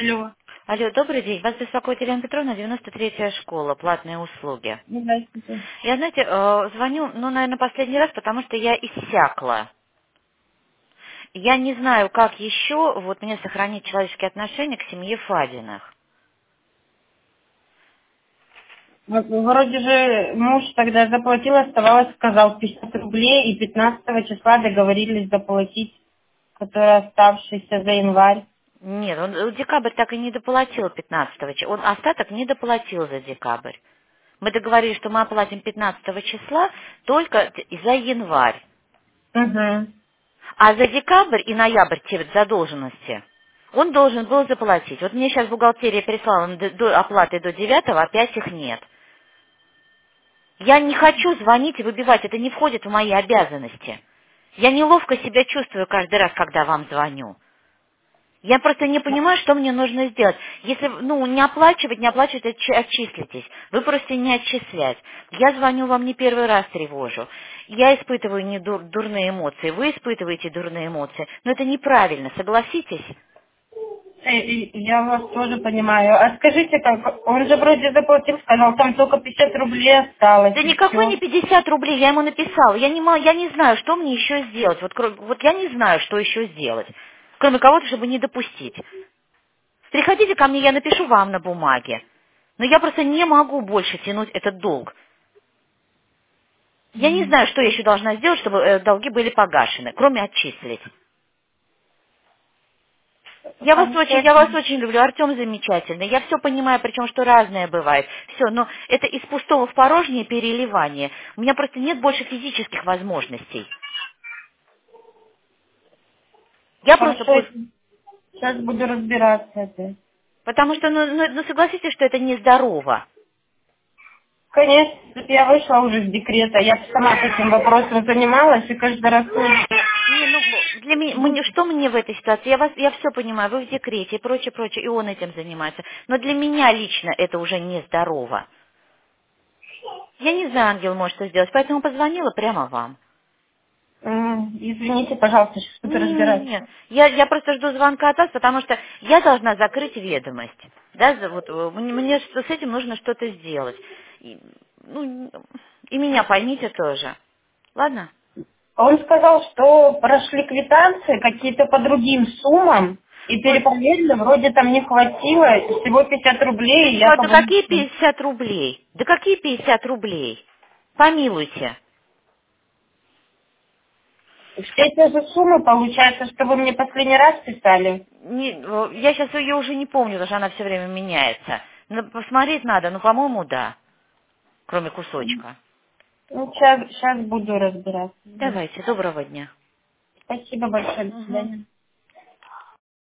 Алло. Алло, добрый день. Вас беспокоит Елена Петровна, 93-я школа, платные услуги. Здравствуйте. Я, знаете, звоню, наверное, последний раз, потому что я иссякла. Я не знаю, как еще мне сохранить человеческие отношения к семье Фадиных. Вроде же муж тогда заплатил, оставалось, сказал, 50 рублей, и 15 числа договорились заплатить, который оставшийся за январь. Нет, он декабрь так и не доплатил 15 числа. Он остаток не доплатил за декабрь. Мы договорились, что мы оплатим 15 числа только за январь. Угу. А за декабрь и ноябрь те задолженности он должен был заплатить. Вот мне сейчас бухгалтерия прислала до оплаты до 9, опять их нет. Я не хочу звонить и выбивать, это не входит в мои обязанности. Я неловко себя чувствую каждый раз, когда вам звоню. Я просто не понимаю, что мне нужно сделать. Если, не оплачивать, отчислитесь. Вы просто не отчислять. Я звоню вам не первый раз, тревожу. Я испытываю дурные эмоции, вы испытываете дурные эмоции. Но это неправильно, согласитесь? Я вас тоже понимаю. А скажите, как, он же вроде заплатил, сказал, там только 50 рублей осталось, Да и никакой не все. 50 рублей, я ему написала. Я не знаю, что мне еще сделать. Вот я не знаю, что еще сделать. Кроме кого-то, чтобы не допустить. Приходите ко мне, я напишу вам на бумаге. Но я просто не могу больше тянуть этот долг. Я не знаю, что я еще должна сделать, чтобы долги были погашены, кроме отчислить. Я вас Обязательно. очень люблю, Артем замечательный, я все понимаю, причем что разное бывает. Все, но это из пустого в порожнее переливание. У меня просто нет больше физических возможностей. Я просто Хорошо, сейчас буду разбираться это. потому что, согласитесь, что это нездорово. Конечно, я вышла уже с декрета, я сама этим вопросом занималась, и каждый раз тоже. Не, для меня, что мне в этой ситуации? Я все понимаю, вы в декрете и прочее, прочее, и он этим занимается. Но для меня лично это уже нездорово. Я не знаю, ангел может что сделать, поэтому позвонила прямо вам. Извините, пожалуйста, сейчас буду разбираться. Не-не-не, я просто жду звонка от вас, потому что я должна закрыть ведомость. Да, мне с этим нужно что-то сделать. И, и меня поймите тоже. Ладно? Он сказал, что прошли квитанции какие-то по другим суммам, и Вот, перепроверили, вроде там не хватило, всего 50 рублей, и ну, а да якобы... какие 50 рублей? Да какие 50 рублей? Помилуйте. Все те же суммы, получается, что вы мне последний раз писали. Я сейчас ее уже не помню, потому что она все время меняется. Посмотреть надо, по-моему, да. Кроме кусочка. Ну, сейчас буду разбираться. Давайте, доброго дня. Спасибо большое, до Мгм. свидания.